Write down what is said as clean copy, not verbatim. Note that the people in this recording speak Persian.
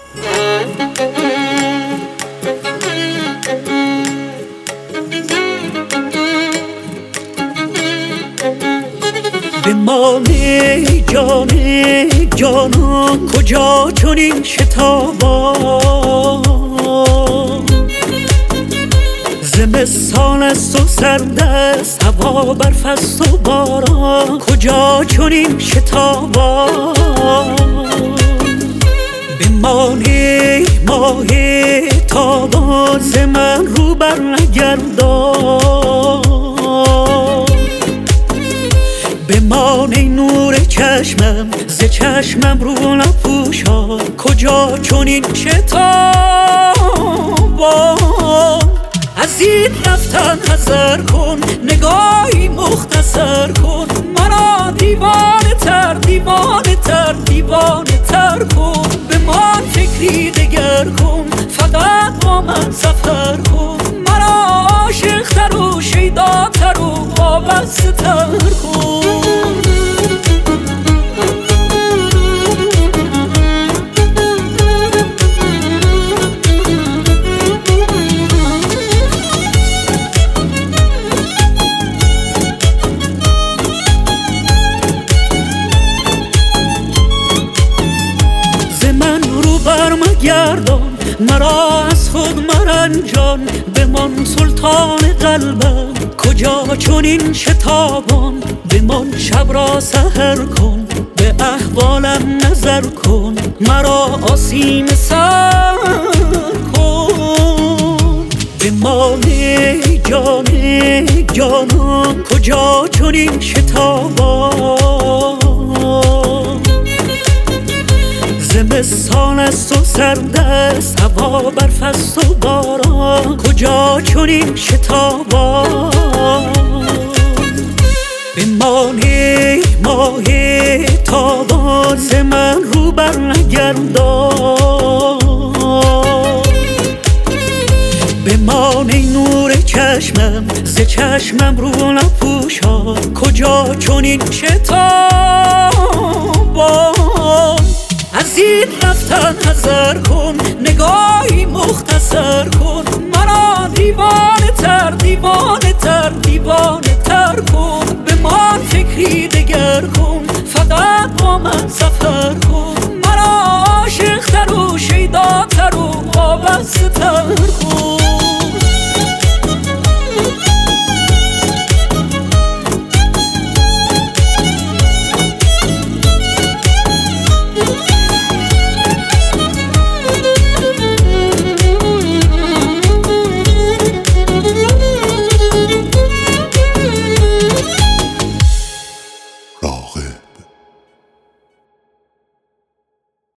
بمانه جان جانان کجا چنین شتابان زمستان است و سرد است هوا برف است و باران کجا چنین شتابان بمانه ماه تابان ز من رو بر نگردان بمانه نور چشمم ز چشمم رو نپوشان کجا چنین شتابان از این رفتن حذر کن نگاهی مختصر کن مرا دیوانه تر دیوانه تر دیوانه تر کن بمان فکری دگر کن فقط با من سفر کن مرا عاشق تر و شیداتر و وابسته تر کن برمگردان مرا از خود مرنجان بمان سلطان قلبم کجا چنین شتابان بمان شب را سحر کن به احوالم نظر کن مرا آسیم سر کن بمانه جان جانان کجا چنین شتابان زمستان است و سرد است هوا برف است و باران کجا چنین شتابان بمانه ماه تابان ز من رو بر نگردان بمانه نور چشمم ز چشمم رو نپوشان کجا چنین شتابان از این رفتن حذر کن نگاهی مختصر کن مرا دیوانه تر دیوانه تر دیوانه تر کن بمان فکری دگر کن فقط با من سفر کن مرا عاشق تر و شیداتر و وابسته تر